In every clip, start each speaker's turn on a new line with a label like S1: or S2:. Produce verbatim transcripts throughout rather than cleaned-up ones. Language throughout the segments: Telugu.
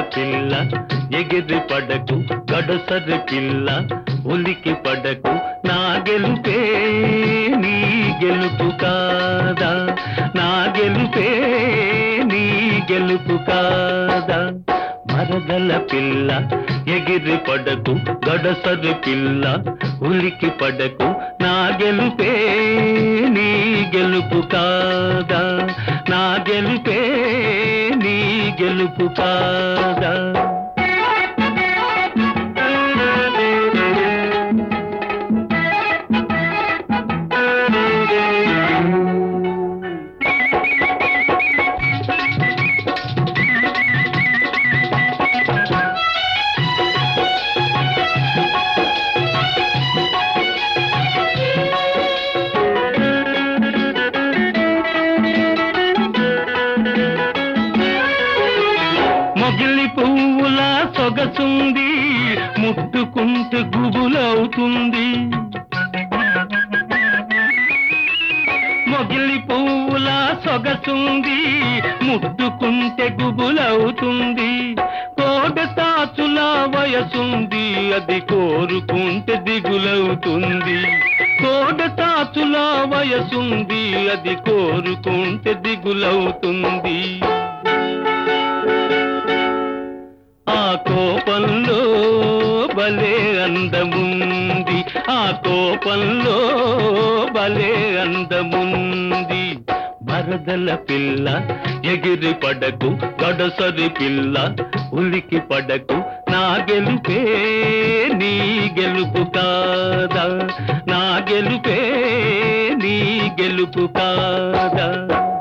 S1: పిల్ల ఎగిరి పడకు గడసరి పిల్ల ఉలికి పడకు నా గెలుపే నీ గెలుపు కాదా నా గెలుపే నీ గెలుపు కాదా మరదల పిల్ల ఎగిరి పడకు గడసరి పిల్ల ఉలికి పడకు నా గెలుపే నీ గెలుపు కాదా నా గెలుపే నీ గెలుపు కాదా మొగిలి పువ్వుల సొగసుంది ముట్టుకుంటే గుబులవుతుంది మొగిలి పువ్వుల సొగసుంది ముట్టుకుంటే గుబులవుతుంది కోడతాచుల వయసుంది అది కోరుకుంటే దిగులవుతుంది కోడతాచుల వయసుంది అది కోరుకుంటే దిగులవుతుంది ఆ కోపంలో భలే అందముంది ఆ కోపంలో భలే అందముంది మరదల పిల్ల ఎగిరి పడకు గడసరి పిల్ల ఉలికి పడకు నా గెలుపే నీ గెలుపు కాదా నా గెలుపే నీ గెలుపు కాదా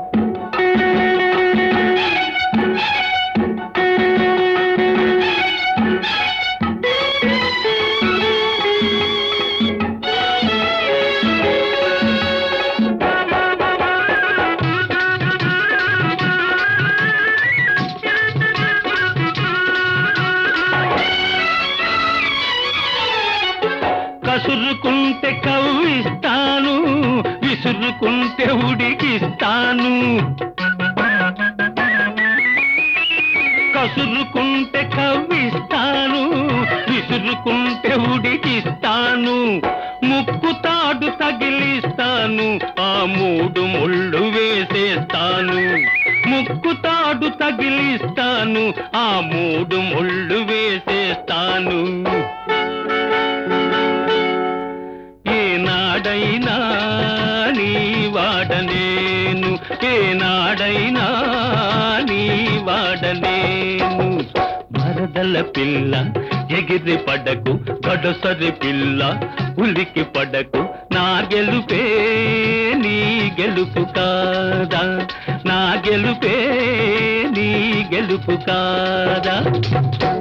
S1: కసురుకుంటే కవ్విస్తాను విసురుకుంటే ఉడికిస్తాను కసురుకుంటే కవ్విస్తాను విసురుకుంటే ఉడికిస్తాను ముక్కు తాడు తగిలిస్తాను ఆ మూడు ముళ్ళు వేసేస్తాను ముక్కు తాడు తగిలిస్తాను ఆ మూడు ముళ్ళు వేసేస్తాను ఏనాడైనా నీ వాడనేను ఏనాడైనా నీ వాడనేను మరదల పిల్ల ఎగిరి పడకు గడసరి పిల్ల ఉలికి పడకు నా గెలుపే నీ గెలుపు కాదా నా గెలుపే నీ గెలుపు కాదా